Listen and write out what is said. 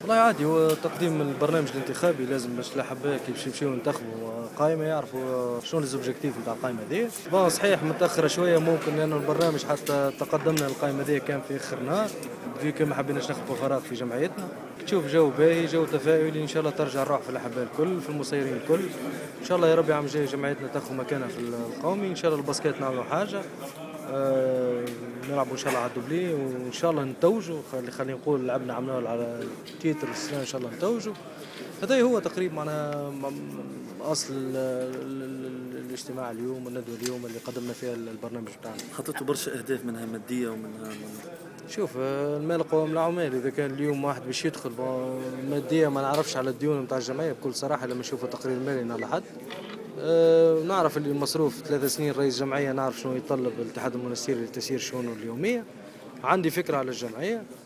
والله عادي، هو تقديم البرنامج الانتخابي لازم باش الأحباء كي باش يمشيو ينتخبوا قائمة يعرفوا شنو ليزوبجيكتيف نتاع القائمة هذه. بون صحيح متأخرة شوية ممكن لأن البرنامج حتى تقدمنا للقائمة هذه كان في آخر نهار، في ما حبيناش نخلقوا فراغ في جمعيتنا. تشوف جو باهي، جو تفاؤلي، إن شاء الله ترجع الروح في الأحباء الكل، في المسيرين الكل. إن شاء الله يا ربي عام جاي جمعيتنا تاخذ مكانها في القومي، إن شاء الله الباسكيت نعملوا حاجة. آه، نلعبوا ان شاء الله على الدوبلي، وان شاء الله نتوجوا. خلينا نقول لعبنا عملنا على تيتر السنه ان شاء الله نتوجوا. هذا هو تقريبا معناها اصل الاجتماع اليوم، الندوه اليوم اللي قدمنا فيها البرنامج بتاعنا. حطيتوا برشا اهداف منها ماديه ومنها شوف، المال قوام العمال. اذا كان اليوم واحد باش يدخل ماديه ما نعرفش على الديون نتاع الجمعيه بكل صراحه لما نشوف التقرير المالي نهار الاحد. نعرف اللي المصروف 3 سنين رئيس جمعية، نعرف شنو يطلب الاتحاد المنستيري لتسيير شؤونه اليومية. عندي فكرة على الجمعية،